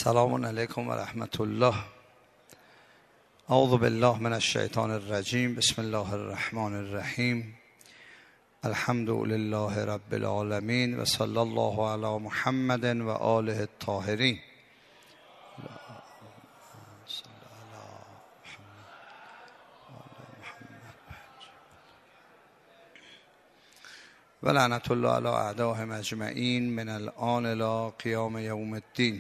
سلام علیکم و رحمت الله. اعوذ بالله من الشیطان الرجیم. بسم الله الرحمن الرحیم. الحمد لله رب العالمین و صلی الله علی محمد و آله الطاهرین. و لعنت الله علی اعدائهم اجمعین من الآن الی قیام یوم الدین.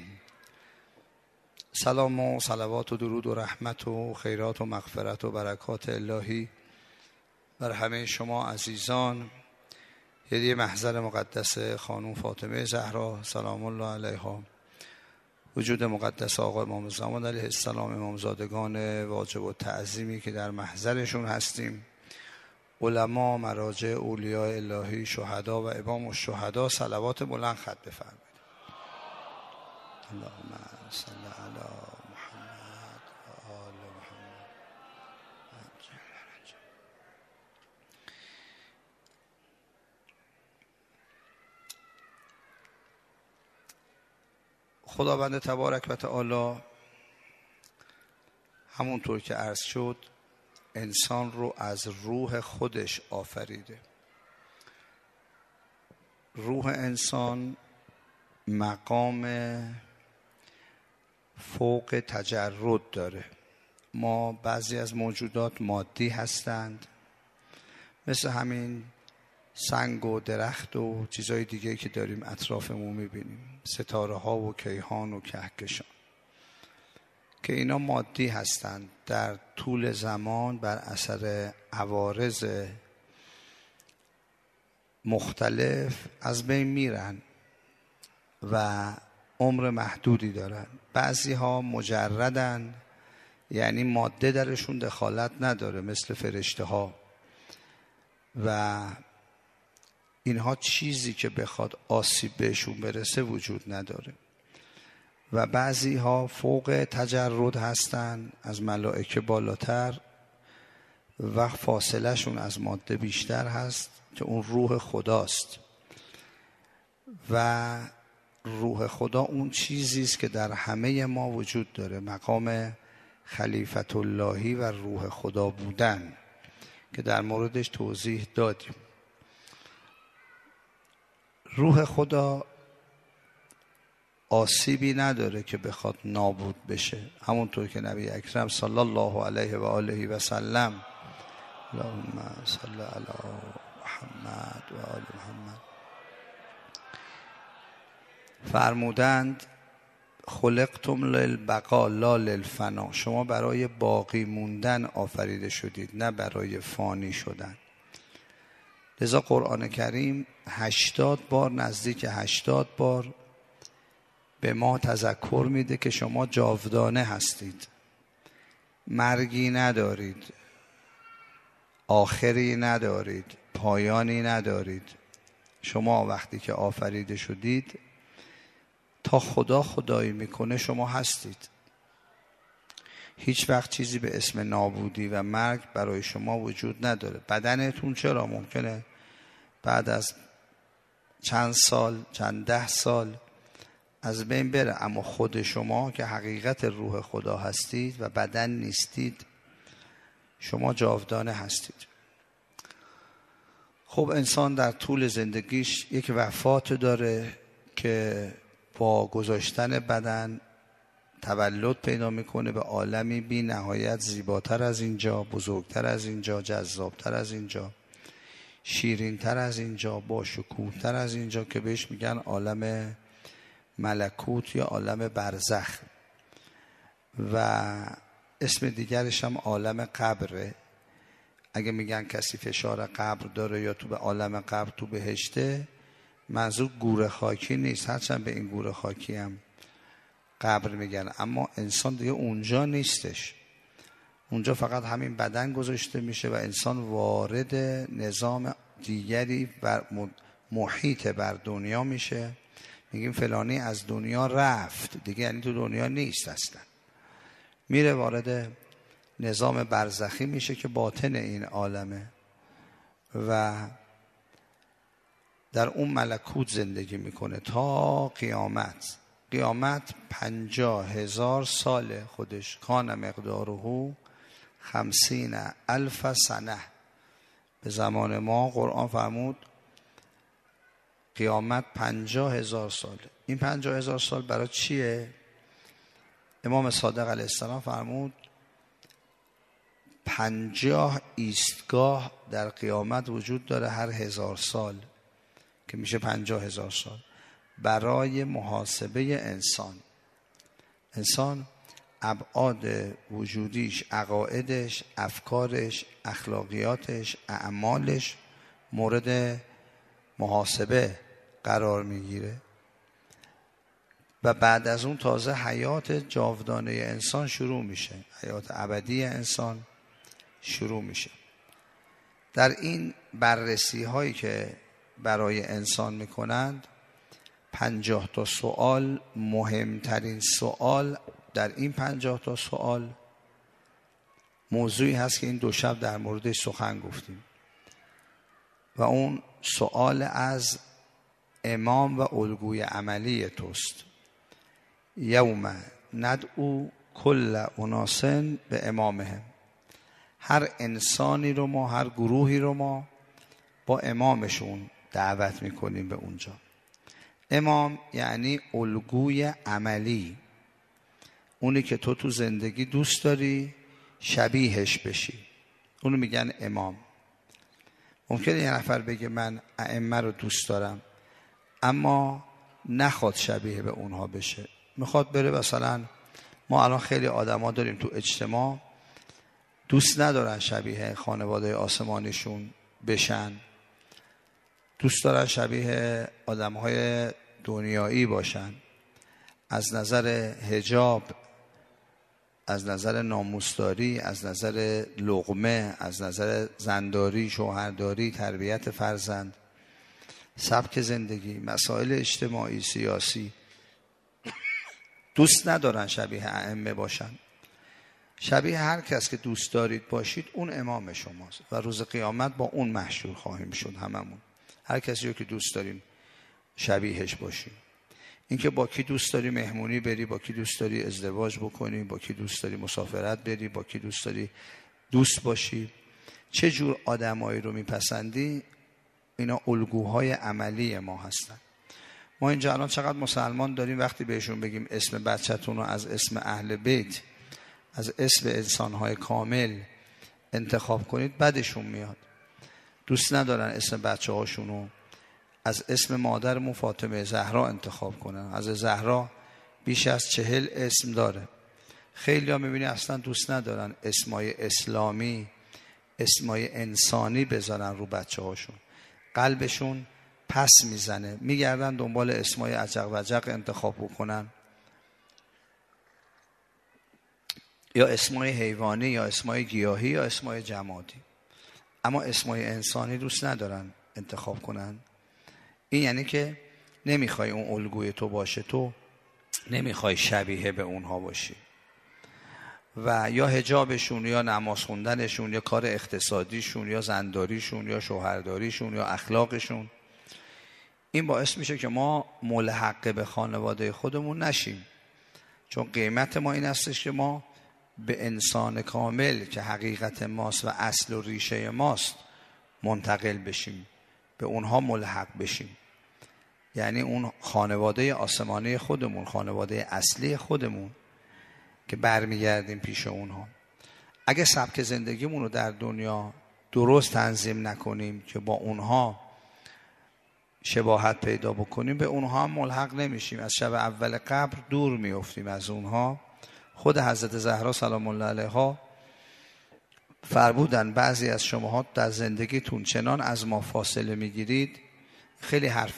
سلام و صلوات و درود و رحمت و خیرات و مغفرت و برکات الهی بر همه شما عزیزان. هدیه محضر مقدس خانم فاطمه زهرا سلام الله علیها، وجود مقدس آقا امام زمان علیه السلام، امامزادگان واجب و تعظیمی که در محضرشون هستیم، علما، مراجع، اولیاء الهی، شهدا و امام الشهدا، صلوات بلند خط بفرمایید. اللهم صل علی محمد و آل محمد. خداوند تبارک و تعالی همونطور که عرض شد انسان رو از روح خودش آفریده. روح انسان مقام فوق تجرد داره. ما بعضی از موجودات مادی هستند، مثل همین سنگ و درخت و چیزهای دیگه که داریم اطرافمون میبینیم، ستاره ها و کیهان و کهکشان، که اینا مادی هستند. در طول زمان بر اثر عوارض مختلف از بین میرن و عمر محدودی دارن. بعضی ها مجردن، یعنی ماده درشون دخالت نداره، مثل فرشته ها، و اینها چیزی که بخواد آسیب بهشون برسه وجود نداره. و بعضی ها فوق تجرد هستن، از ملائکه بالاتر و فاصله شون از ماده بیشتر هست، که اون روح خداست. و روح خدا اون چیزی است که در همه ما وجود داره، مقام خلیفت اللهی و روح خدا بودن، که در موردش توضیح دادیم. روح خدا آسیبی نداره که بخواد نابود بشه، همونطور که نبی اکرم صلی الله علیه و آله و سلم، اللهم صل علی محمد و آل محمد، فرمودند خلقتم للبقاء لا للفنا. شما برای باقی موندن آفریده شدید، نه برای فانی شدن. لذا قرآن کریم 80 بار، نزدیک 80 بار به ما تذکر میده که شما جاودانه هستید، مرگی ندارید، آخری ندارید، پایانی ندارید. شما وقتی که آفریده شدید تا خدا خدایی میکنه شما هستید. هیچ وقت چیزی به اسم نابودی و مرگ برای شما وجود نداره. بدنتون چرا ممکنه بعد از چند سال، چند ده سال از بین بره، اما خود شما که حقیقت روح خدا هستید و بدن نیستید، شما جاودانه هستید. خب انسان در طول زندگیش یک وفات داره که با گذاشتن بدن تولد پیدا میکنه به عالمی بی نهایت، زیباتر از اینجا، بزرگتر از اینجا، جذابتر از اینجا، شیرینتر از اینجا، با شکوهتر از اینجا، که بهش میگن عالم ملکوت یا عالم برزخ، و اسم دیگرش هم عالم قبره. اگه میگن کسی فشار قبر داره یا تو به عالم قبر تو بهشته، منظور گوره خاکی نیست، هرچند به این گوره خاکی هم قبر میگن، اما انسان دیگه اونجا نیستش. اونجا فقط همین بدن گذاشته میشه و انسان وارد نظام دیگری و محیط بر دنیا میشه. میگیم فلانی از دنیا رفت دیگه، یعنی تو دنیا نیست اصلا، میره وارد نظام برزخی میشه که باطن این عالمه و در اون ملکوت زندگی میکنه تا قیامت. قیامت 50,000 سال خودش. کان مقداره 50,000 سنه. به زمان ما قرآن فرمود قیامت 50,000 ساله. این 50,000 سال برای چیه؟ امام صادق علیه السلام فرمود 50 ایستگاه در قیامت وجود داره هر 1000 سال که میشه 50,000 سال برای محاسبه انسان ابعاد وجودیش، عقایدش، افکارش، اخلاقیاتش، اعمالش مورد محاسبه قرار میگیره و بعد از اون تازه حیات جاودانه انسان شروع میشه، حیات ابدی انسان شروع میشه. در این بررسی هایی که برای انسان میکنند 50 تا سوال، مهمترین سوال در این 50 تا سوال موضوعی هست که این دو شب در موردش سخن گفتیم و اون سوال از امام و الگوی عملی توست. یوم ندعو کل اناس به امامهم. هر انسانی رو ما، هر گروهی رو ما با امامشون دعوت میکنیم به اونجا. امام یعنی الگوی عملی، اونی که تو زندگی دوست داری شبیهش بشی، اونو میگن امام. ممکنه یه نفر بگه من ائمه رو دوست دارم اما نخواد شبیه به اونها بشه، میخواد بره مثلا، ما الان خیلی آدما داریم تو اجتماع دوست ندارن شبیه خانواده آسمانیشون بشن، دوست دارن شبیه آدمهای دنیایی باشن، از نظر حجاب، از نظر ناموسداری، از نظر لقمه، از نظر زنداری، شوهرداری، تربیت فرزند، سبک زندگی، مسائل اجتماعی، سیاسی، دوست ندارن شبیه ائمه باشن. شبیه هر کس که دوست دارید باشید اون امام شماست و روز قیامت با اون محشور خواهیم شد هممون. هر کسی رو که دوست داریم شبیهش باشیم. اینکه با کی دوست داری مهمونی بری، با کی دوست داری ازدواج بکنی، با کی دوست داری مسافرت بری، با کی دوست داری دوست باشی، چه جور آدمایی رو میپسندی، اینا الگوهای عملی ما هستن. ما اینجا الان چقدر مسلمان داریم وقتی بهشون بگیم اسم بچه‌تون رو از اسم اهل بیت، از اسم انسانهای کامل انتخاب کنید، بدشون میاد. دوست ندارن اسم بچه هاشونو از اسم مادرمون فاطمه زهرا انتخاب کنن. از زهرا بیش از 40 اسم داره. خیلی ها میبینی اصلا دوست ندارن اسمای اسلامی، اسمای انسانی بذارن رو بچه هاشون. قلبشون پس میزنه، میگردن دنبال اسمای عجق و عجق انتخاب بکنن، یا اسمای حیوانی یا اسمای گیاهی یا اسمای جمادی، اما اسمای انسانی دوست ندارن انتخاب کنن. این یعنی که نمیخوای اون الگوی تو باشه، تو نمیخوای شبیه به اونها باشی و یا حجابشون یا نماز خوندنشون یا کار اقتصادیشون یا زنداریشون یا شوهرداریشون یا اخلاقشون. این باعث میشه که ما ملحق به خانواده خودمون نشیم، چون قیمت ما این هستش که ما به انسان کامل که حقیقت ماست و اصل و ریشه ماست منتقل بشیم، به اونها ملحق بشیم. یعنی اون خانواده آسمانی خودمون، خانواده اصلی خودمون که برمیگردیم پیش اونها. اگه سبک زندگیمون رو در دنیا درست تنظیم نکنیم که با اونها شباهت پیدا بکنیم، به اونها هم ملحق نمیشیم، از شب اول قبر دور میافتیم از اونها. خود حضرت زهرا سلام الله علیها فرمودن بعضی از شماها در زندگیتون چنان از ما فاصله میگیرید. خیلی حرف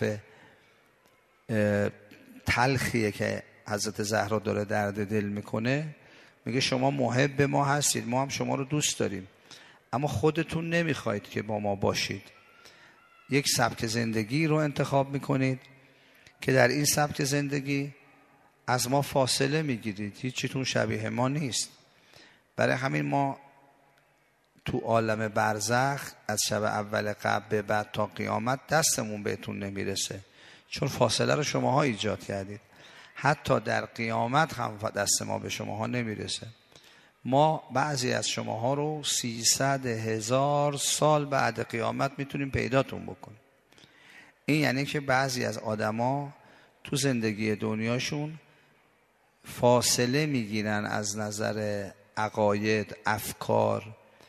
تلخیه که حضرت زهرا داره درد دل میکنه. میگه شما محب ما هستید، ما هم شما رو دوست داریم، اما خودتون نمیخواید که با ما باشید. یک سبک زندگی رو انتخاب میکنید که در این سبک زندگی از ما فاصله میگیرید، هیچیتون شبیه ما نیست. برای همین ما تو عالم برزخ از شب اول قبل به بعد تا قیامت دستمون بهتون نمیرسه، چون فاصله رو شماها ایجاد کردید. حتی در قیامت هم دست ما به شماها نمیرسه. ما بعضی از شماها رو 300,000 سال بعد قیامت میتونیم پیداتون بکنیم. این یعنی که بعضی از آدما تو زندگی دنیاشون فاصله میگیرن از نظر عقاید، افکار،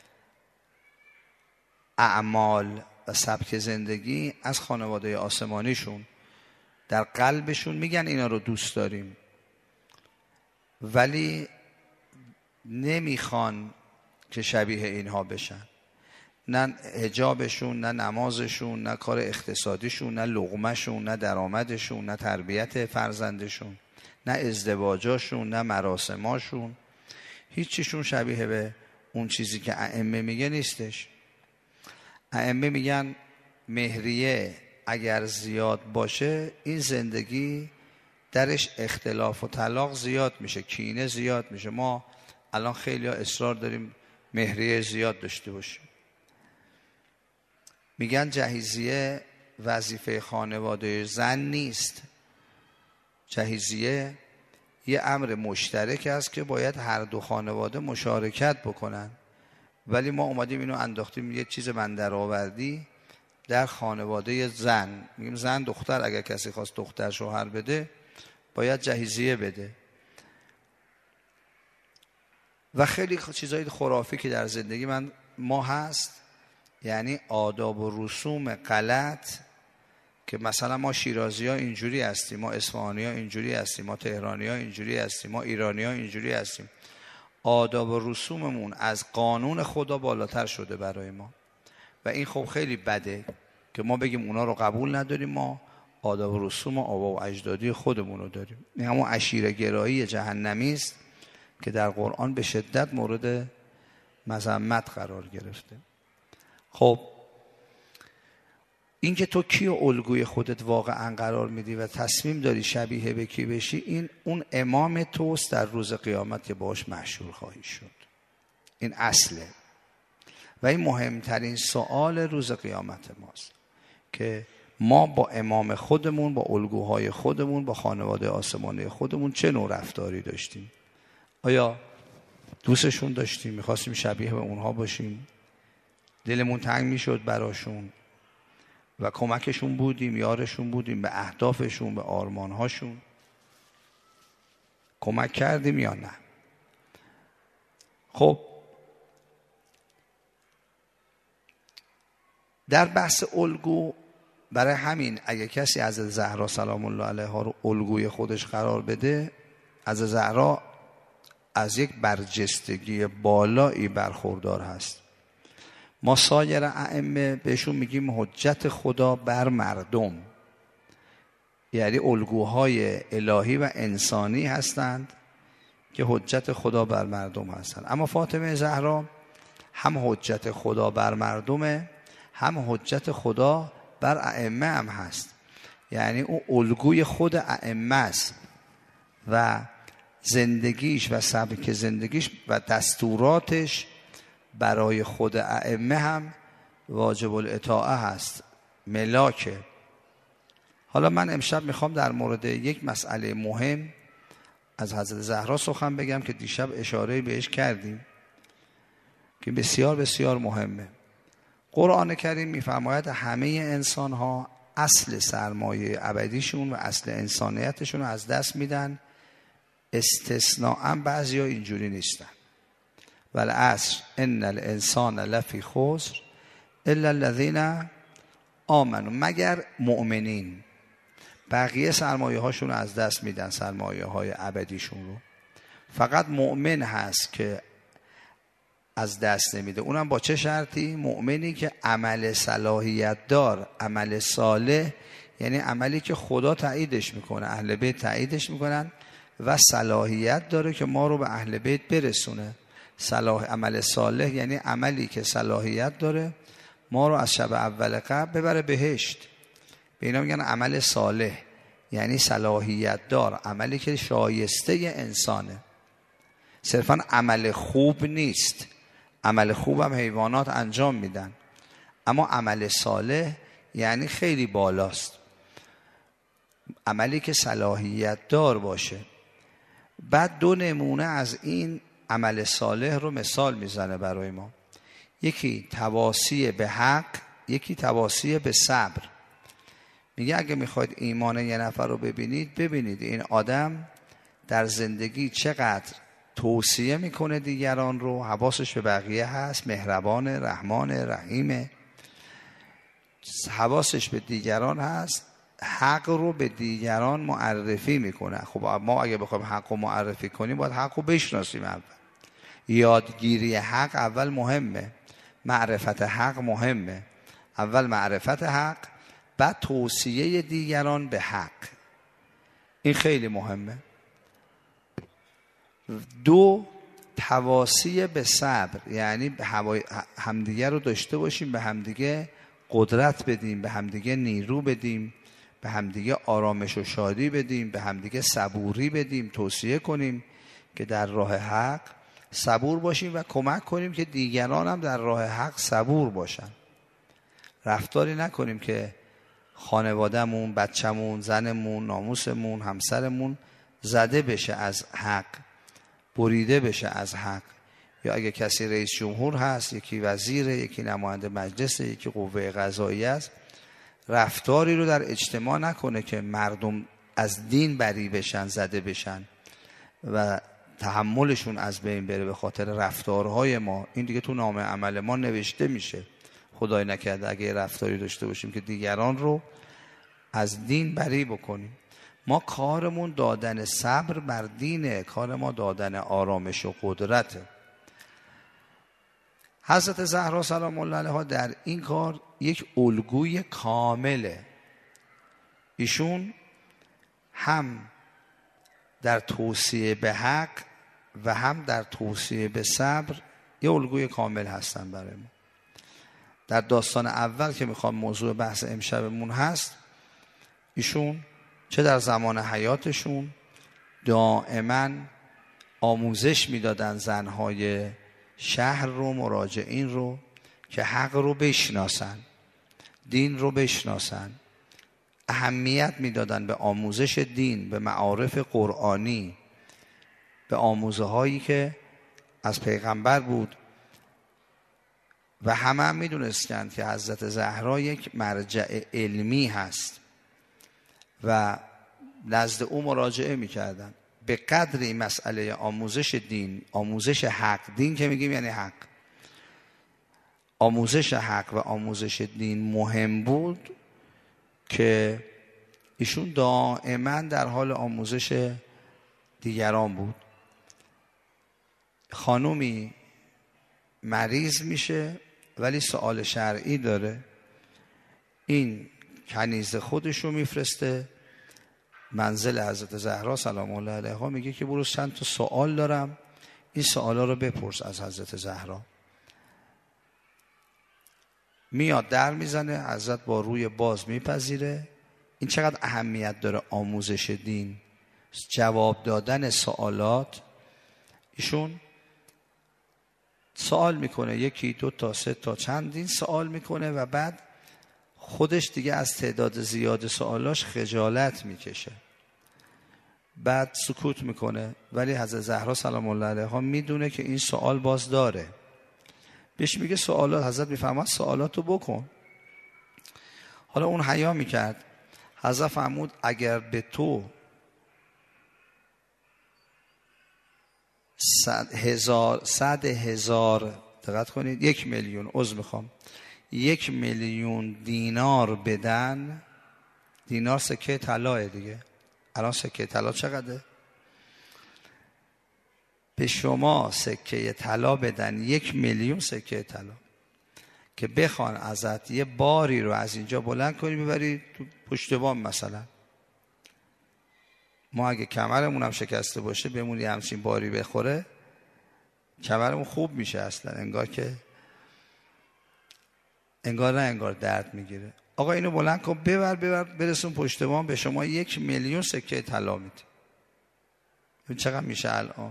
اعمال و سبک زندگی از خانواده آسمانیشون. در قلبشون میگن اینا رو دوست داریم، ولی نمیخوان که شبیه اینها بشن. نه حجابشون، نه نمازشون، نه کار اقتصادیشون، نه لقمهشون، نه درآمدشون، نه تربیت فرزندشون، نه ازدواجاشون، نه مراسماشون، هیچیشون شبیه به اون چیزی که ائمه میگه نیستش. ائمه میگن مهریه اگر زیاد باشه این زندگی درش اختلاف و طلاق زیاد میشه، کینه زیاد میشه. ما الان خیلی ها اصرار داریم مهریه زیاد داشته باشیم. میگن جهیزیه وظیفه خانواده زن نیست. جهیزیه یه امر مشترک است که باید هر دو خانواده مشارکت بکنن، ولی ما اومدیم اینو انداختیم یه چیز بندرآوردی در خانواده زن. میگیم زن دختر اگر کسی خواست دختر شوهر بده باید جهیزیه بده. و خیلی چیزای خرافی که در زندگی ما هست، یعنی آداب و رسوم غلط که مثلا ما شیرازی ها اینجوری هستیم، ما اصفهانی ها اینجوری هستیم، ما تهرانی ها اینجوری هستیم، ما ایرانی ها اینجوری هستیم. آداب و رسوممون از قانون خدا بالاتر شده برای ما و این خب خیلی بده که ما بگیم اونا رو قبول نداریم، ما آداب و رسوم آبا و اجدادی خودمون رو داریم. این همون عشیره گرایی جهنمی است که در قرآن به شدت مورد مذمت قرار گرفته. خب این که تو کی و الگوی خودت واقعا قرار میدی و تصمیم داری شبیه به کی بشی، این اون امام توست در روز قیامت که باش مشهور خواهی شد. این اصله و این مهمترین سوال روز قیامت ماست که ما با امام خودمون، با الگوهای خودمون، با خانواده آسمانی خودمون چه نوع رفتاری داشتیم. آیا دوستشون داشتیم، میخواستیم شبیه به اونها باشیم، دلمون تنگ میشد براشون و کمکشون بودیم، یارشون بودیم، به اهدافشون، به آرمانهاشون کمک کردیم یا نه؟ خب در بحث الگو، برای همین اگه کسی از زهرا سلام الله علیها رو الگوی خودش قرار بده، از زهرا از یک برجستگی بالایی برخوردار هست. ما سایر ائمه بهشون میگیم حجت خدا بر مردم، یعنی الگوهای الهی و انسانی هستند که حجت خدا بر مردم هستند. اما فاطمه زهرا هم حجت خدا بر مردمه، هم حجت خدا بر ائمه هم هست. یعنی اون الگوی خود ائمه است و زندگیش و سبک زندگیش و دستوراتش برای خود ائمه هم واجب الاطاعه هست، ملاکه. حالا من امشب میخوام در مورد یک مسئله مهم از حضرت زهرا سخن بگم که دیشب اشاره بهش کردیم که بسیار بسیار مهمه. قرآن کریم میفرماید همه انسان ها اصل سرمایه ابدیشون و اصل انسانیتشون رو از دست میدن، استثناءً بعضی ها اینجوری نیستن. والعصر ان الانسان لفی خسر الا الذین آمنوا، مگر مؤمنین. بقیه سرمایه هاشون رو از دست میدن، سرمایه های ابدیشون رو. فقط مؤمن هست که از دست نمیده. اونم با چه شرطی؟ مؤمنی که عمل صلاحیت دار، عمل صالح، یعنی عملی که خدا تاییدش میکنه، اهل بیت تاییدش میکنن و صلاحیت داره که ما رو به اهل بیت برسونه. عمل صالح یعنی عملی که صلاحیت داره ما رو از شب اول قبل ببره بهشت. به اینا میگن عمل صالح، یعنی صلاحیت دار، عملی که شایسته انسانه. صرفا عمل خوب نیست. عمل خوب هم حیوانات انجام میدن، اما عمل صالح یعنی خیلی بالاست. عملی که صلاحیت دار باشه. بعد 2 نمونه از این عمل صالح رو مثال میزنه برای ما. یکی تواصی به حق، یکی تواصی به صبر. میگه اگه میخواید ایمان یه نفر رو ببینید این آدم در زندگی چقدر توصیه میکنه دیگران رو، حواسش به بقیه هست، مهربان، رحمان، رحیمه، حواسش به دیگران هست، حق رو به دیگران معرفی میکنه. خب ما اگه بخوایم حق رو معرفی کنیم باید حق رو بشناسیم. اول یادگیری حق اول مهمه، معرفت حق مهمه. اول معرفت حق، بعد توصیه دیگران به حق، این خیلی مهمه. 2 تواصی به صبر، یعنی همدیگه رو داشته باشیم، به همدیگه قدرت بدیم، به همدیگه نیرو بدیم، به همدیگه آرامش و شادی بدیم، به همدیگه صبوری بدیم، توصیه کنیم که در راه حق صبور باشیم و کمک کنیم که دیگران هم در راه حق صبور باشن. رفتاری نکنیم که خانوادهمون، بچه‌مون، زنمون، ناموسمون، همسرمون زده بشه از حق، بریده بشه از حق. یا اگه کسی رئیس جمهور هست، یکی وزیره، یکی نماینده مجلسه، یکی قوه قضاییه است، رفتاری رو در اجتماع نکنه که مردم از دین بری بشن، زده بشن و تحملشون از بین بره به خاطر رفتارهای ما. این دیگه تو نامه عمل ما نوشته میشه. خدای نکرده اگه رفتاری داشته باشیم که دیگران رو از دین بری بکنیم. ما کارمون دادن صبر بر دینه، کار ما دادن آرامش و قدرته. حضرت زهرا سلام الله علیها در این کار یک الگوی کامله. ایشون هم در توصیه به حق و هم در توصیه به صبر یه الگوی کامل هستن برای ما. در داستان اول که میخوام موضوع بحث امشبمون هست، ایشون چه در زمان حیاتشون دائما آموزش میدادن زنهای شهر رو، مراجعین رو، که حق رو بشناسن، دین رو بشناسن، اهمیت میدادن به آموزش دین، به معارف قرآنی، به آموزه هایی که از پیغمبر بود. و همه میدونستند که حضرت زهرا یک مرجع علمی هست و نزد او مراجعه میکردن. به قدر این مسئله آموزش دین، آموزش حق، دین که میگیم یعنی حق، آموزش حق و آموزش دین مهم بود که ایشون دائما در حال آموزش دیگران بود. خانومی مریض میشه ولی سوال شرعی داره، این کنیز خودشو میفرسته منزل حضرت زهرا سلام الله علیها، میگه که برو چند تا سوال دارم، این سوالا رو بپرس از حضرت زهرا. میاد در میزنه، حضرت با روی باز میپذیره. این چقدر اهمیت داره آموزش دین، جواب دادن سوالات. ایشون سوال میکنه، 1 2 تا 3 تا چندین سوال میکنه و بعد خودش دیگه از تعداد زیاد سوالاش خجالت میکشه، بعد سکوت میکنه. ولی حضرت زهرا سلام الله علیها میدونه که این سوال باز داره، بهش میگه سوالات، حضرت میفهمد سوالاتو بکن. حالا اون حیا میکرد. حضرت فرمود اگر به تو 100,000 دقت کنید، 1 میلیون، عذر میخوام، 1 میلیون دینار بدن، دینار سکه طلاه دیگه، الان سکه طلا چقدره؟ به شما سکه طلا بدن، 1 میلیون سکه طلا، که بخوان ازت یه باری رو از اینجا بلند کنی ببری تو پشت بام مثلا. ما اگه کمرمون هم شکسته باشه بمونی همچین باری بخوره، کمرمون خوب میشه اصلا، انگار درد میگیره. آقا اینو بلند کن، ببر برسون پشت بام، به شما 1 میلیون سکه طلا میده. این چقدر میشه الان؟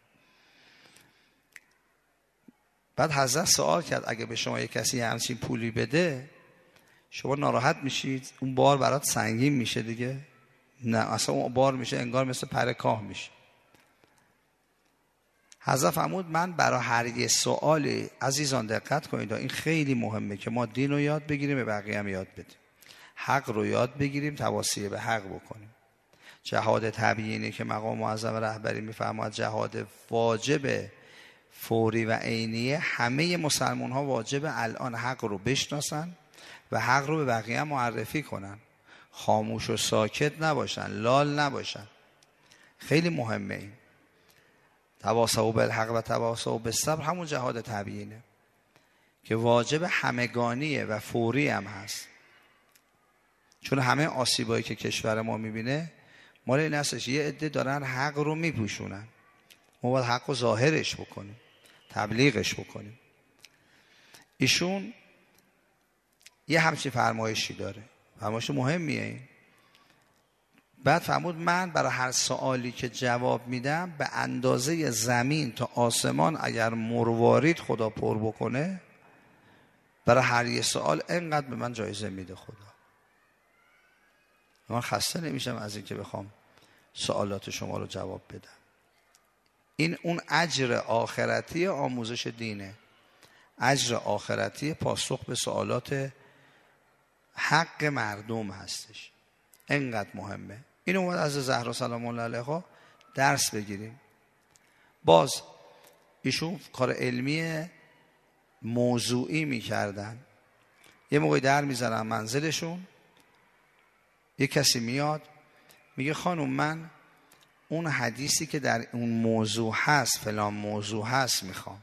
بعد حضرت سوال کرد اگه به شما یک کسی همچین پولی بده شما ناراحت میشید؟ اون بار برات سنگین میشه دیگه؟ نه اصلا اون بار میشه انگار مثل پر کاه میشه. حضرت فرمود من برای هر یه سوالی، عزیزان دقت کنید، این خیلی مهمه که ما دین رو یاد بگیریم، به بقیه هم یاد بدیم. حق رو یاد بگیریم، تواصی به حق بکنیم. جهاد تبیینی که مقام معظم رهبری میفرماد جهاد واجب فوری و عینیه، همه مسلمان ها واجب الان حق رو بشناسن و حق رو به بقیه هم معرفی کنن، خاموش و ساکت نباشن، لال نباشن. خیلی مهمه این. تواصوا بالحق و تواصوا بالصبر همون جهاد تبیینه که واجب همگانیه و فوری هم هست. چون همه آسیبایی که کشور ما میبینه مال این هستش یه عده دارن حق رو میپوشونن. ما باید حق رو ظاهرش بکنیم، تبلیغش بکنیم. ایشون یه همچین فرمایشی داره، فرمایش مهمیه این. بعد فرمود من برای هر سوالی که جواب میدم به اندازه زمین تا آسمان اگر مروارید خدا پر بکنه، برای هر یه سوال اینقدر به من جایزه میده خدا. من خسته نمیشم از این که بخوام سوالات شما رو جواب بدم. این اون اجر آخرتی آموزش دینه، اجر آخرتی پاسخ به سوالات حق مردم هستش. اینقدر مهمه. اینو باید از زهرا سلام الله علیها درس بگیریم. باز ایشون کار علمی موضوعی میکردن. یه موقعی در میزنن منزلشون، یه کسی میاد میگه خانم من اون حدیثی که در اون موضوع هست، فلان موضوع هست میخوام.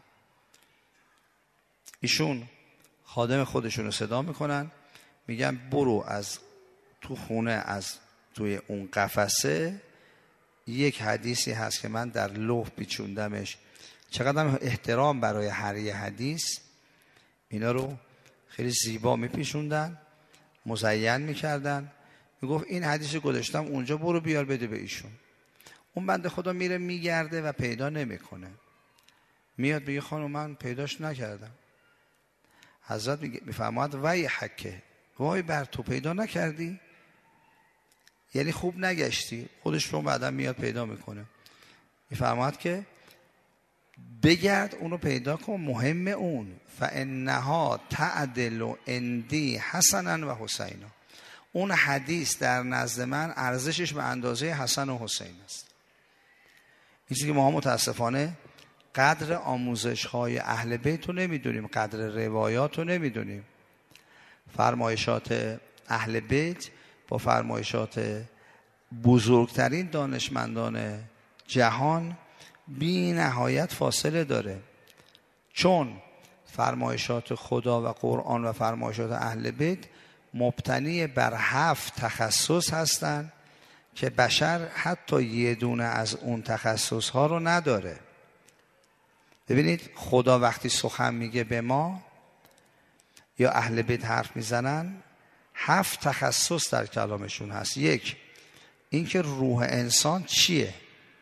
ایشون خادم خودشون رو صدا میکنن، میگن برو از تو خونه، از توی اون قفسه یک حدیثی هست که من در لوح پیچوندمش. چقدر احترام برای هر یه حدیث، اینا رو خیلی زیبا میپیچوندن، مزین میکردن. میگفت این حدیث گذاشتم اونجا، برو بیار بده به ایشون. اون بنده خدا میره میگرده و پیدا نمیکنه. میاد میگه خانم من پیداش نکردم. حضرت میفرماد وای حکه، وای بر تو، پیدا نکردی یعنی خوب نگشتی. خودش رو بعدا میاد پیدا میکنه. میفرماد که بگرد اونو پیدا کن، مهم اون فانها تعدل عندی حسنا و حسینا. اون حدیث در نزد من ارزشش به اندازه حسن و حسین است. این چیزی که ما متاسفانه قدر آموزش‌های اهل بیت رو نمیدونیم، قدر روایات رو نمیدونیم. فرمایشات اهل بیت با فرمایشات بزرگترین دانشمندان جهان بی نهایت فاصله داره. چون فرمایشات خدا و قرآن و فرمایشات اهل بیت مبتنی بر 7 تخصص هستند که بشر حتی یه دونه از اون تخصص ها رو نداره. ببینید خدا وقتی سخن میگه به ما یا اهل بیت حرف میزنن، 7 تخصص در کلامشون هست. 1 اینکه روح انسان چیه.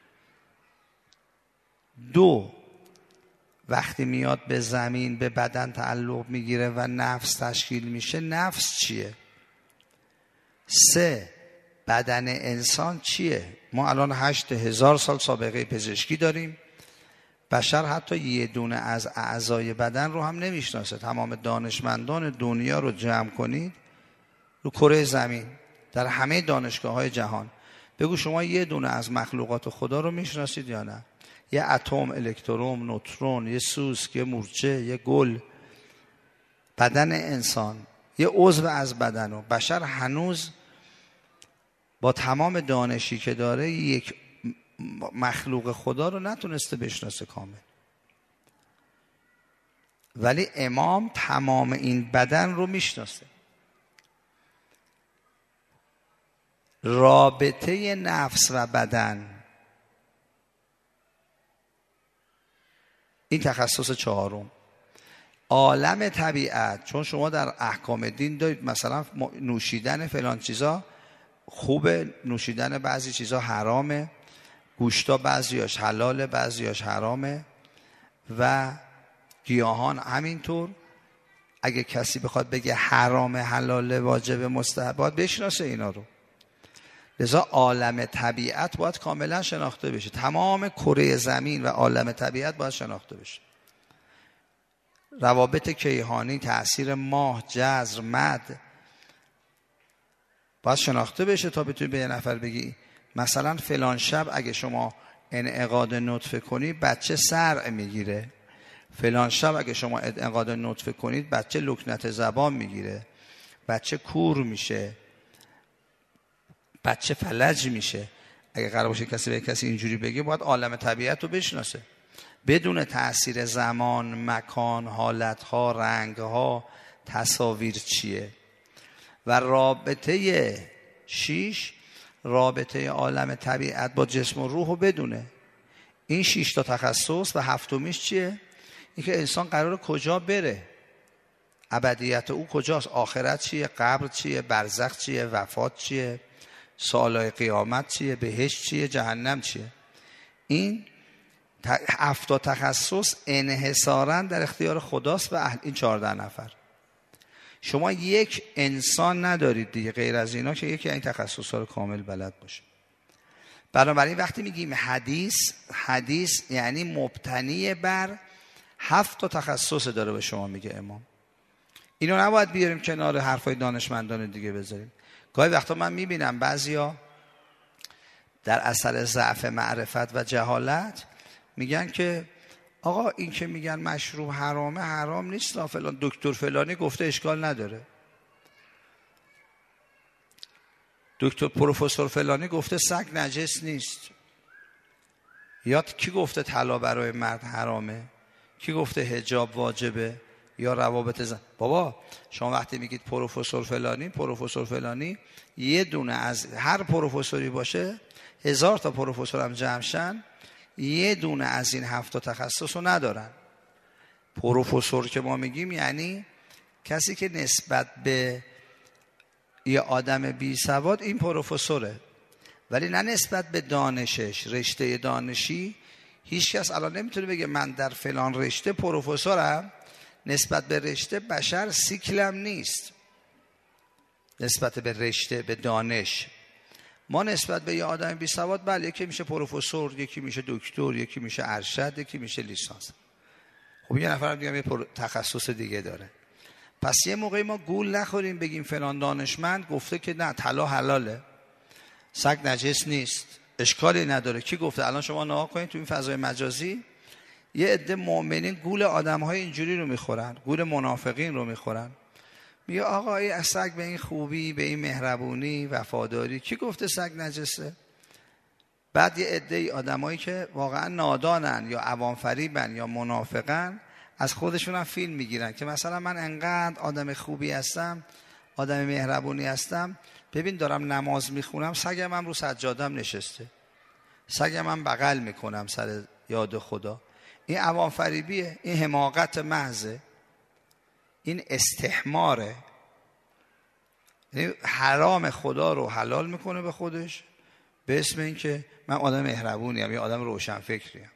2 وقتی میاد به زمین به بدن تعلق میگیره و نفس تشکیل میشه، نفس چیه. 3 بدن انسان چیه. ما الان 8000 سال سابقه پزشکی داریم، بشر حتی یه دونه از اعضای بدن رو هم نمیشناسه. تمام دانشمندان دنیا رو جمع کنید رو کره زمین در همه دانشگاه‌های جهان، بگو شما یه دونه از مخلوقات خدا رو میشناسید یا نه؟ یه اتم، الکترون، نوترون، یه سوسک، یه مورچه، یه گل. بدن انسان یه عضو از بدن و بشر هنوز با تمام دانشی که داره یک مخلوق خدا رو نتونسته بشناسه کامل. ولی امام تمام این بدن رو میشناسه. رابطه نفس و بدن، این تخصص 4. عالم طبیعت، چون شما در احکام دین دارید مثلا نوشیدن فلان چیزا خوبه، نوشیدن بعضی چیزا حرامه، گوشتا بعضیاش حلاله بعضیاش حرامه و گیاهان همینطور. اگه کسی بخواد بگه حرام، حلاله، واجب، مستحب، باید بشناسه اینا رو. لذا عالم طبیعت باید کاملا شناخته بشه. تمام کره زمین و عالم طبیعت باید شناخته بشه. روابط کیهانی، تأثیر ماه، جذر، مد باید شناخته بشه تا بتونی به یه نفر بگی مثلا فلان شب اگه شما انعقاد نطفه کنی بچه صرع میگیره، فلان شب اگه شما انعقاد نطفه کنید بچه لکنت زبان میگیره، بچه کور میشه، بچه فلج میشه. اگه قرار باشه کسی به کسی اینجوری بگه باید عالم طبیعت رو بشناسه بدون تأثیر زمان، مکان، حالتها، رنگها، تصاویر چیه. و رابطه 6 رابطه عالم طبیعت با جسم و روح رو بدونه. این 6 تا تخصص و 7میش چیه؟ اینکه انسان قراره کجا بره، ابدیت او کجاست، آخرت چیه، قبر چیه، برزخ چیه، وفات چیه، سالهای قیامت چیه، بهشت چیه، جهنم چیه. این 7 تخصص انحصاراً در اختیار خداست و این 14 نفر. شما یک انسان ندارید دیگه غیر از اینا که یکی این تخصص ها رو کامل بلد باشه. بنابراین وقتی میگیم حدیث یعنی مبتنی بر 7 تخصص داره به شما میگه امام. اینو نباید بیاریم کنار حرفای دانشمندان دیگه بذاریم. گاهی وقتا من میبینم بعضیا در اثر ضعف معرفت و جهالت میگن که آقا این که میگن مشروب حرامه، حرام نیست، فلان دکتر فلانی گفته اشکال نداره، دکتر پروفسور فلانی گفته سگ نجس نیست، یا کی گفته طلا برای مرد حرامه، کی گفته حجاب واجبه یا روابط زن. بابا شما وقتی میگید پروفسور فلانی یه دونه از هر پروفسوری باشه 1000 تا پروفسور هم جمعشن یه دونه از این 7 تخصص رو ندارن. پروفسور که ما میگیم یعنی کسی که نسبت به یه آدم بی سواد این پروفسوره، ولی نه نسبت به دانشش، رشته دانشی. هیچ کس الان نمیتونه بگه من در فلان رشته پروفسورم، نسبت به رشته بشر سیکلم نیست. نسبت به رشته، به دانش ما نسبت به یه آدم بی سواد بله یکی میشه پروفسور، یکی میشه دکتر، یکی میشه ارشد، یکی میشه لیسانس. خب یه نفر دیگه یه تخصص دیگه داره. پس یه موقعی ما گول نخوریم بگیم فلان دانشمند گفته که نه طلا حلاله، سگ نجس نیست، اشکالی نداره. کی گفته؟ الان شما نگاه کنید تو این فضای مجازی یه عده مؤمنین گول آدم‌های اینجوری رو میخورن، گول منافقین رو میخورن. میگه آقا این سگ به این خوبی، به این مهربونی، وفاداری، کی گفته سگ نجسه؟ بعد یه عده آدمایی که واقعا نادانن یا عوام فریبن یا منافقن از خودشون هم فیلم میگیرن که مثلا من انقدر آدم خوبی هستم، آدم مهربونی هستم، ببین دارم نماز میخونم سگم هم رو سجادم نشسته، سگم هم بغل میکنم سر یاد خدا. این عوام فریبیه، این حماقت محضه، این استحماره. یعنی حرام خدا رو حلال میکنه به خودش به اسم این که من آدم مهربونیم یا آدم روشن فکریم.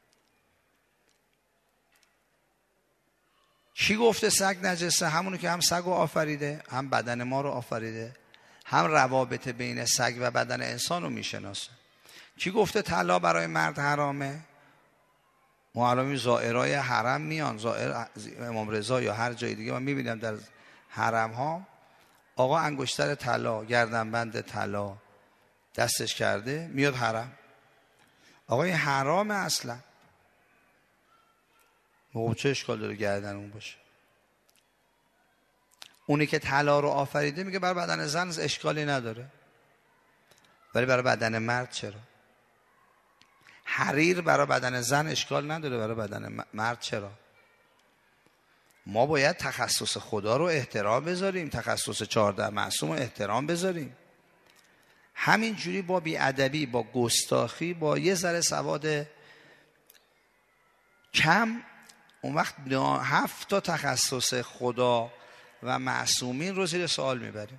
کی گفته سگ نجسه؟ همونی که هم سگ رو آفریده، هم بدن ما رو آفریده، هم روابط بین سگ و بدن انسان رو میشناسه. کی گفته طلا برای مرد حرامه؟ معلومی زائرای حرم میان، زائر امام رضا یا هر جای دیگه من میبینم در حرم ها آقا انگشتر طلا، گردنبند طلا دستش کرده میاد حرم. آقا این حرامه اصلا. چه اشکال داره گردن اون باشه؟ اونی که طلا رو آفریده میگه برای بدن زن اشکالی نداره، ولی برای بدن مرد چرا؟ حریر برای بدن زن اشکال نداره، برای بدن مرد چرا؟ ما باید تخصص خدا رو احترام بذاریم، تخصص 14 معصوم رو احترام بذاریم. همین جوری با بی‌ادبی، با گستاخی، با یه ذره سواد کم، اون وقت 7 تخصص خدا و معصومین رو زیر سوال میبریم.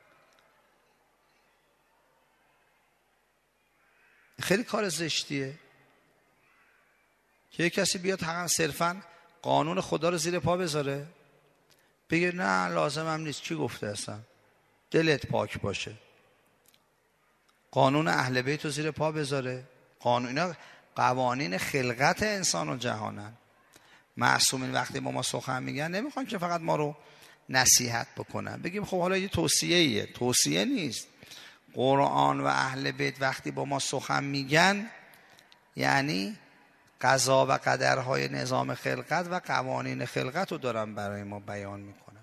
خیلی کار زشتیه که یک کسی بیاد صرفاً قانون خدا رو زیر پا بذاره بگه نه لازم هم نیست. کی گفته اصلا؟ دلت پاک باشه. قانون اهل بیت رو زیر پا بذاره. اینا قوانین خلقت انسان و جهانن. معصومین وقتی با ما سخن میگن نمیخوان که فقط ما رو نصیحت بکنن، بگیم خب حالا یه توصیه‌ایه. توصیه نیست. قرآن و اهل بیت وقتی با ما سخن میگن یعنی قضا و قدرهای نظام خلقت و قوانین خلقت رو دارن برای ما بیان میکنن.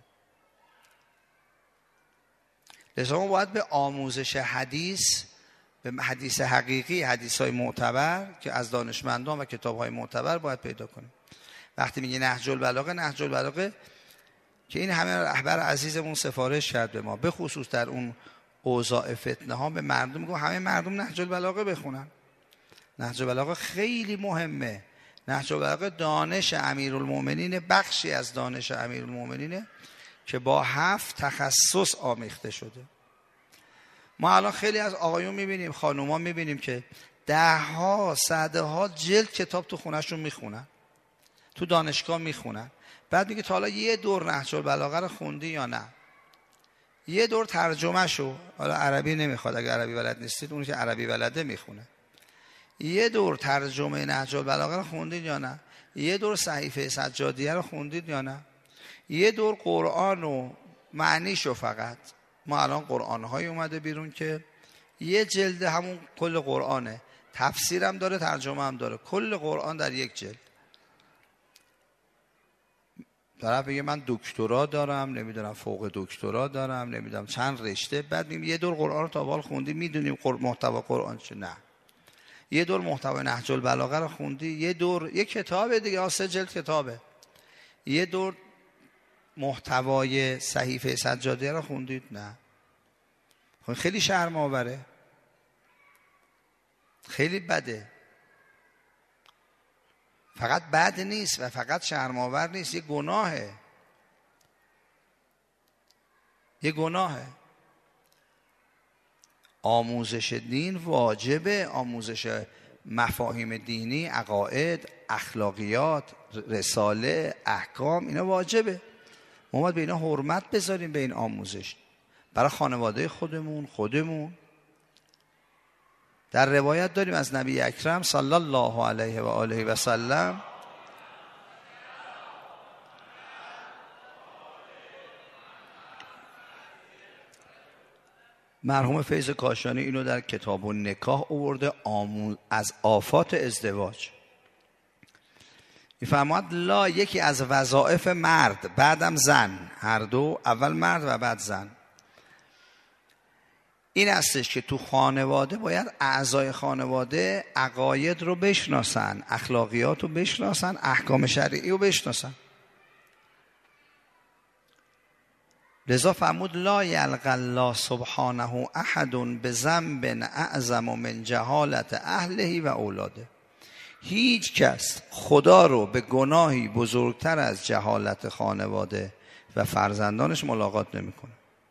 لذا ما باید به آموزش حدیث، به حدیث حقیقی، حدیث‌های معتبر که از دانشمندان و کتاب‌های معتبر باید پیدا کنیم. وقتی میگه نهج البلاغه که این همه رهبر عزیزمون سفارش کرد به ما، به خصوص در اون اوضاع فتنه ها، به مردم میگه همه مردم نهج البلاغه بخونن. نهج البلاغه خیلی مهمه. نهج البلاغه دانش امیرالمومنین، بخشی از دانش امیرالمومنینه که با 7 تخصص آمیخته شده. ما الان خیلی از آقایون میبینیم، خانوما میبینیم که 10 صدها جلد کتاب تو خونهشون میخونن، تو دانشگاه میخونن. بعد میگه تا حالا یه دور نهج البلاغه رو خوندی یا نه؟ یه دور ترجمه شو، حالا عربی نمیخواد، اگه عربی بلد نیستید اونی که عربی بلده میخونه. یه دور ترجمه نهج البلاغه رو خوندید یا نه؟ یه دور صحیفه سجادیه رو خوندید یا نه؟ یه دور قرآن و معنیشو فقط. ما الان قرآن‌های اومده بیرون که یه جلد همون کل قرآنه، تفسیرم داره، ترجمه هم داره، کل قرآن در یک جلد. طرف بگه من دکترا دارم، نمیدونم فوق دکترا دارم، نمیدونم چند رشته، بعد میگم یه دور قرآن رو تا حال خوندی، میدونیم محتوا قرآن چه؟ نه. یه دور محتوای نهج البلاغه رو خوندی، یه دور یه کتابه دیگه، 3 جلد کتابه، یه دور محتوای صحیفه سجادیه رو خوندید؟ نه. خیلی شرم آوره، خیلی بده. فقط بد نیست و فقط شرم آور نیست، یه گناهه. یه گناهه. آموزش دین واجبه، آموزش مفاهیم دینی، عقاید، اخلاقیات، رساله، احکام، اینا واجبه. ما باید به اینا حرمت بذاریم، به این آموزش، برای خانواده خودمون. در روایت داریم از نبی اکرم صلی الله علیه و آله و سلم مرحوم فیض کاشانی اینو در کتاب النکاح آورده، از آفات ازدواج میفرماد لا، یکی از وظایف مرد بعدم زن، هر دو، اول مرد و بعد زن، این هستش که تو خانواده باید اعضای خانواده عقاید رو بشناسن، اخلاقیات رو بشناسن، احکام شرعی رو بشناسن. لذا فرمود لا یلقی الله سبحانه احد بذنب اعظم من جهالت اهله و اولاده. هیچ کس خدا رو به گناهی بزرگتر از جهالت خانواده و فرزندانش ملاقات نمیکنه.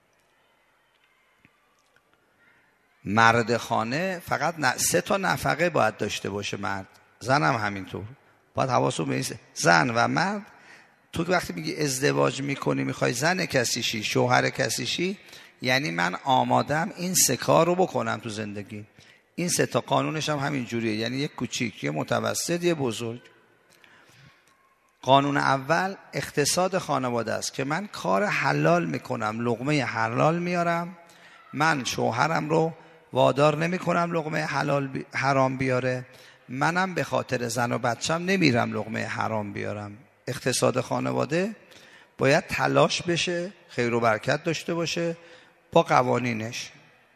مرد خانه فقط 3 تا نفقه باید داشته باشه، مرد، زن هم همینطور. باید حواسو به این زن و مرد. تو وقتی میگی ازدواج میکنی، میخوای زن کسی شی، شوهر کسی شی، یعنی من آمادم این 3 کار رو بکنم تو زندگی. این 3 تا قانونش هم همین جوریه، یعنی یک کوچیک، یه متوسط، یه بزرگ. قانون اول اقتصاد خانواده است که من کار حلال میکنم، لقمه حلال میارم، من شوهرم رو وادار نمی کنم لقمه حرام بیاره، منم به خاطر زن و بچم نمیرم لقمه حرام بیارم. اقتصاد خانواده باید تلاش بشه، خیر و برکت داشته باشه با قوانینش،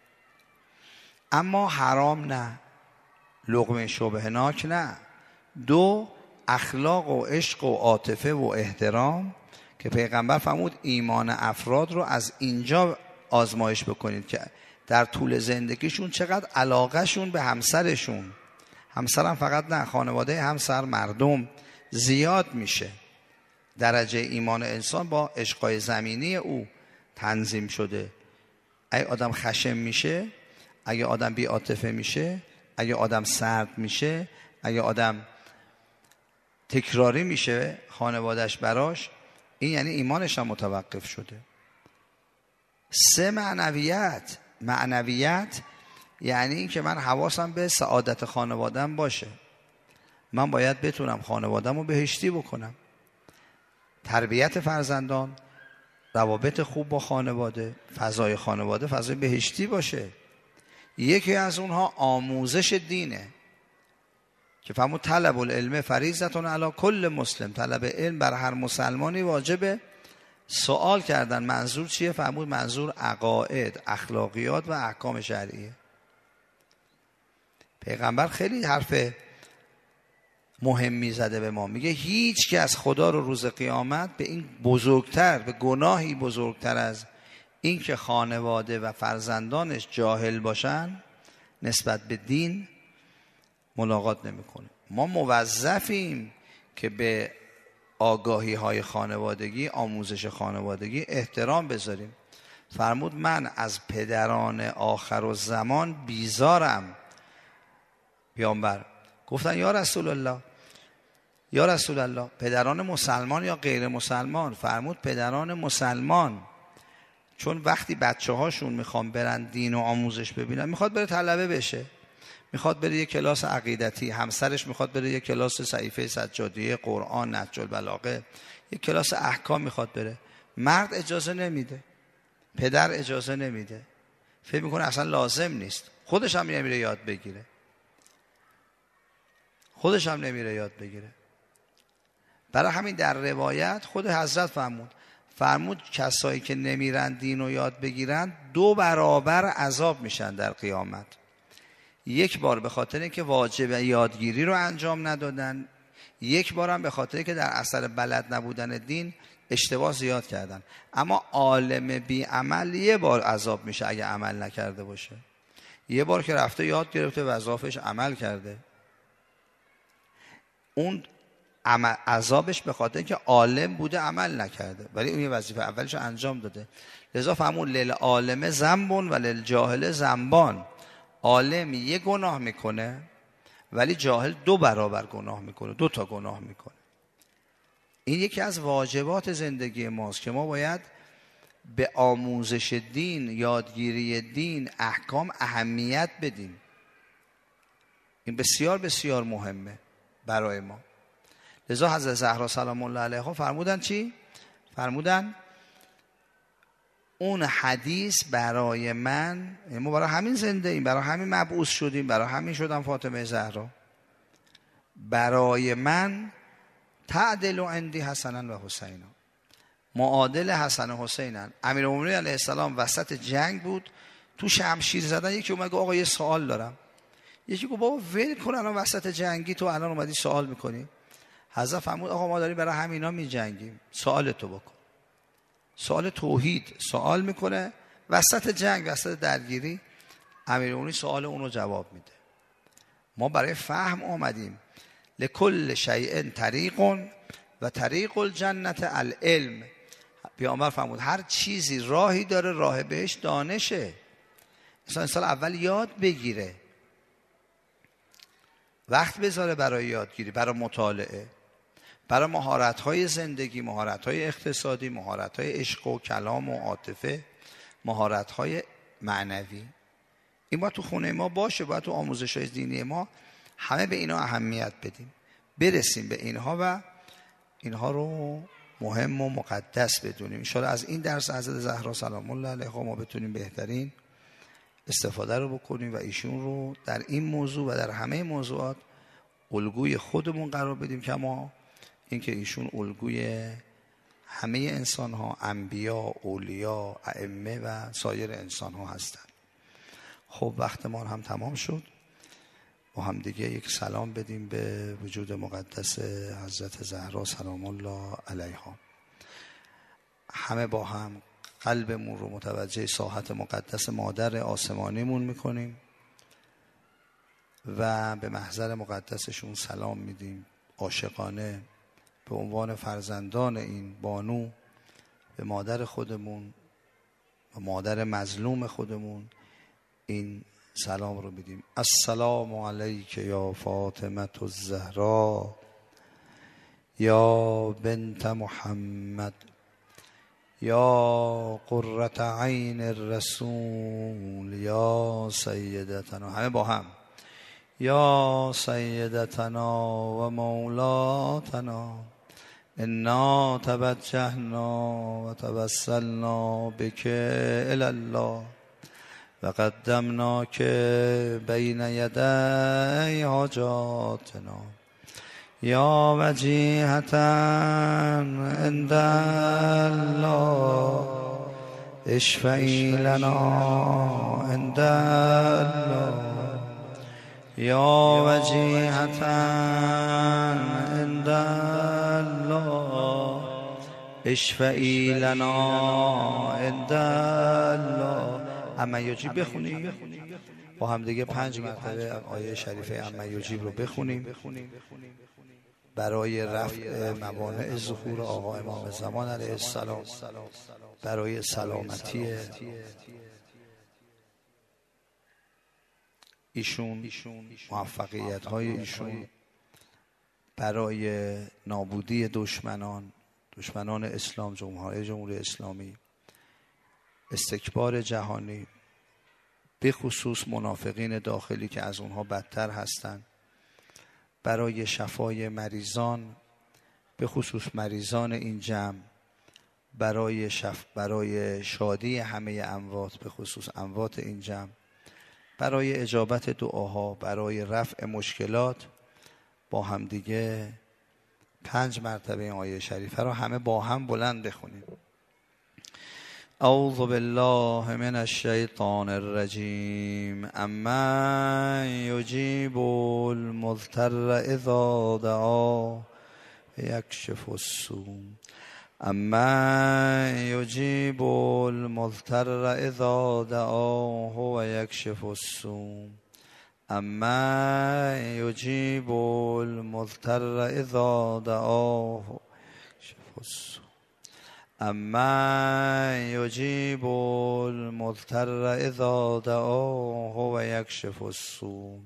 اما حرام نه، لقمه شبهناک نه. 2 اخلاق و عشق و عاطفه و احترام که پیغمبر فرمود ایمان افراد رو از اینجا آزمایش بکنید که در طول زندگیشون چقدر علاقهشون به همسرشون، همسرم فقط نه، خانواده همسر، مردم زیاد میشه. درجه ایمان انسان با عشقای زمینی او تنظیم شده. اگه آدم خشم میشه، اگه آدم بی عاطفه میشه، اگه آدم سرد میشه، اگه آدم تکراری میشه خانوادهش براش، این یعنی ایمانش هم متوقف شده. 3 معنویت یعنی این که من حواسم به سعادت خانوادم باشه. من باید بتونم خانوادم رو بهشتی بکنم. تربیت فرزندان، روابط خوب با خانواده، فضای خانواده فضای بهشتی باشه. یکی از اونها آموزش دینه که فرمود طلب العلم فریضة علی کل مسلم. طلب علم بر هر مسلمانی واجبه. سوال کردن منظور چیه؟ فرمود منظور عقاید، اخلاقیات و احکام شرعیه. پیغمبر خیلی حرف مهمی زده به ما، میگه هیچ که از خدا رو روز قیامت به این بزرگتر، به گناهی بزرگتر از این که خانواده و فرزندانش جاهل باشن نسبت به دین ملاقات نمیکنه. ما موظفیم که به آگاهی های خانوادگی، آموزش خانوادگی احترام بذاریم. فرمود من از پدران آخر و زمان بیزارم. پیامبر گفتن یا رسول الله، یا رسول الله، پدران مسلمان یا غیر مسلمان؟ فرمود پدران مسلمان. چون وقتی بچه هاشون میخوان برن دین و آموزش ببینن، میخواد بره طلبه بشه، میخواد بره یک کلاس عقیدتی، همسرش میخواد بره یک کلاس صحیفه سجادیه، قرآن، نهج البلاغه، یک کلاس احکام میخواد بره، مرد اجازه نمیده، پدر اجازه نمیده، فکر میکنه اصلا لازم نیست، خودش هم نمیره یاد بگیره، خودش هم نمیره یاد بگیره. برای همین در روایت خود حضرت فرمود کسایی که نمیرن دین و یاد بگیرن 2 برابر عذاب میشن در قیامت. یک بار به خاطر اینکه واجب یادگیری رو انجام ندادن، یک بارم به خاطر که در اثر بلد نبودن دین اشتباه زیاد کردن. اما عالم بی عمل 1 بار عذاب میشه اگه عمل نکرده باشه. 1 بار که رفته یاد گرفته وظایفش عمل کرده، اون عذابش به خاطر که عالم بوده عمل نکرده، ولی اون یه وظیفه اولش انجام داده. لذا فرمود للعالم ذنب و للجاهل ذنبان. عالم 1 گناه میکنه ولی جاهل 2 برابر گناه میکنه، 2 تا گناه میکنه. این یکی از واجبات زندگی ماست که ما باید به آموزش دین، یادگیری دین، احکام اهمیت بدیم. این بسیار بسیار مهمه برای ما. لذا حضرت زهرا سلام الله علیها فرمودن چی؟ فرمودن اون حدیث برای من، ما برای همین زنده ایم، برای همین مبعوث شدیم، برای همین شدم فاطمه زهرا، برای من تعدل عندی حسنا و حسینا، معادل حسن و حسینن. امیرالمومنین علیه السلام وسط جنگ بود، تو شمشیر زدن، یکی اومد گفت آقا یه سوال دارم. یکی گفت بابا ول کن، الان وسط جنگی تو الان اومدی سوال میکنی؟ حضرت فرمود آقا ما داریم برای همینا میجنگیم، سوال تو بکن. سوال توحید سوال میکنه وسط جنگ، وسط درگیری، امیرالمومنین سوال اونو جواب میده. ما برای فهم آمدیم. لکل شیء طریق و طریق الجنت العلم. پیامبر فرمود هر چیزی راهی داره، راه بهش دانشه. انسان اول یاد بگیره، وقت بذاره برای یادگیری، برای مطالعه، برای مهارت‌های زندگی، مهارت‌های اقتصادی، مهارت‌های عشق و کلام و عاطفه، مهارت‌های معنوی. این باید تو خونه ما باشه، باید تو آموزش‌های دینی ما همه به اینا اهمیت بدیم، برسیم به اینها و اینها رو مهم و مقدس بدونیم. ان شاءالله از این درس حضرت زهرا سلام الله علیها ما بتونیم بهترین استفاده رو بکنیم و ایشون رو در این موضوع و در همه موضوعات الگوی خودمون قرار بدیم، کما اینکه ایشون الگوی همه انسان ها، انبیا، اولیا، ائمه و سایر انسان ها هستند. خب وقت ما هم تمام شد. با هم دیگه یک سلام بدیم به وجود مقدس حضرت زهرا سلام الله علیها. همه با هم قلبمون رو متوجه ساحت مقدس مادر آسمانیمون میکنیم و به محضر مقدسشون سلام میدیم عاشقانه به عنوان فرزندان این بانو به مادر خودمون و مادر مظلوم خودمون این سلام رو میدیم. السلام علیک یا فاطمه الزهرا یا بنت محمد یا قرة عین الرسول یا سیدتنا، همه با هم، یا سیدتنا و مولاتنا انا توجهنا و توسلنا بک الی الله و قدمناک بین یدی حاجاتنا یا وجیهة عند الله اشفعی لنا عند الله یا وجیهة عند الله اشفعی لنا عند الله. اما یجیب بخونیم با هم دیگه 5 مرتبه آیه شریفه اما یجیب رو بخونیم برای رفع موانع ظهور آقا امام زمان علیه السلام، برای سلامتی ایشون، موفقیت های ایشون، برای نابودی دشمنان اسلام، جمهوری اسلامی، استکبار جهانی، به خصوص منافقین داخلی که از اونها بدتر هستند، برای شفای مریضان، به خصوص مریضان این جمع، برای شادی همه اموات، به خصوص اموات این جمع، برای اجابت دعاها، برای رفع مشکلات، با هم دیگه 5 مرتبه این آیه شریفه رو همه با هم بلند بخونیم. اعوذ بالله من الشیطان الرجیم. اما یجیب المضطر اذا دعا یکشف السوء. اما یجیب المضطر اذا دعاه و یکشف السوء. اما یجیب المضطر اذا دعاه یکشف السوء. اما یجیب المضطر اذا دعاه و یکشف السوء.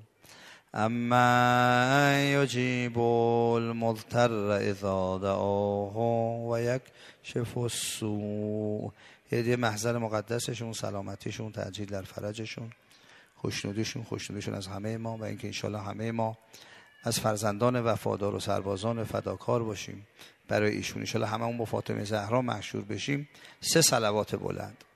اما یجیب المضطر اذا دعاه و یکشف السوء. یه محضر مقدسشون، سلامتیشون، تعجیل در فرجشون، خوشنودیشون از همه ما، و اینکه انشالله همه ما از فرزندان وفادار و سربازان فداکار باشیم برای ایشون. انشالله هممون با فاطمه زهرا محشور بشیم. 3 صلوات بلند.